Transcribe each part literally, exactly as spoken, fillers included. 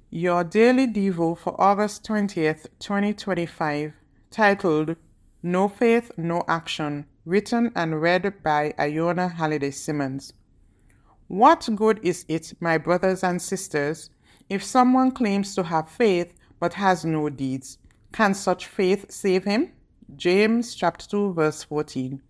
Your Daily Devo for August twentieth, twenty twenty-five, titled No Faith, No Action, written and read by Iona Halliday Simmons. What good is it, my brothers and sisters, if someone claims to have faith but has no deeds? Can such faith save him? James chapter two, verse fourteen.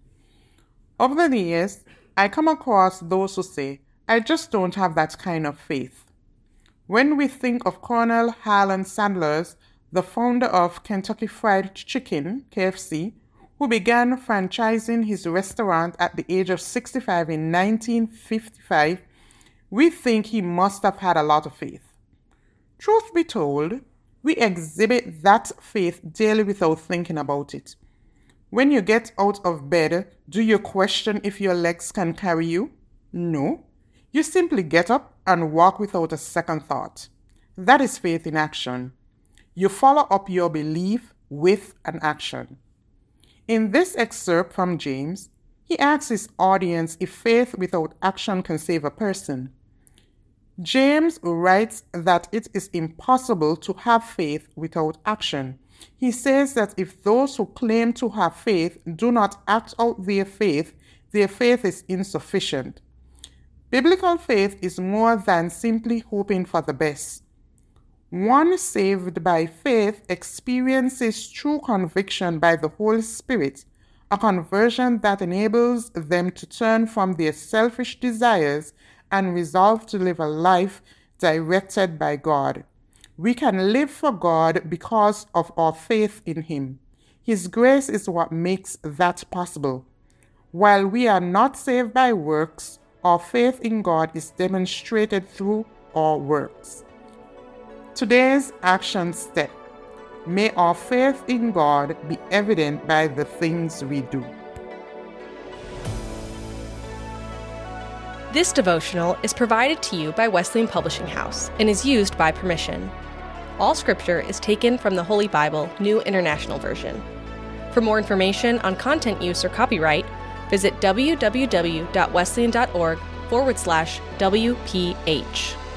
Over the years, I come across those who say, I just don't have that kind of faith. When we think of Colonel Harlan Sanders, the founder of Kentucky Fried Chicken, K F C, who began franchising his restaurant at the age of sixty-five in nineteen fifty-five, we think he must have had a lot of faith. Truth be told, we exhibit that faith daily without thinking about it. When you get out of bed, do you question if your legs can carry you? No. You simply get up and walk without a second thought. That is faith in action. You follow up your belief with an action. In this excerpt from James, he asks his audience if faith without action can save a person. James writes that it is impossible to have faith without action. He says that if those who claim to have faith do not act out their faith, their faith is insufficient. Biblical faith is more than simply hoping for the best. One saved by faith experiences true conviction by the Holy Spirit, a conversion that enables them to turn from their selfish desires and resolve to live a life directed by God. We can live for God because of our faith in Him. His grace is what makes that possible. While we are not saved by works, our faith in God is demonstrated through our works. Today's action step. May our faith in God be evident by the things we do. This devotional is provided to you by Wesleyan Publishing House and is used by permission. All scripture is taken from the Holy Bible, New International Version. For more information on content use or copyright, visit www.wesleyan.org forward slash WPH.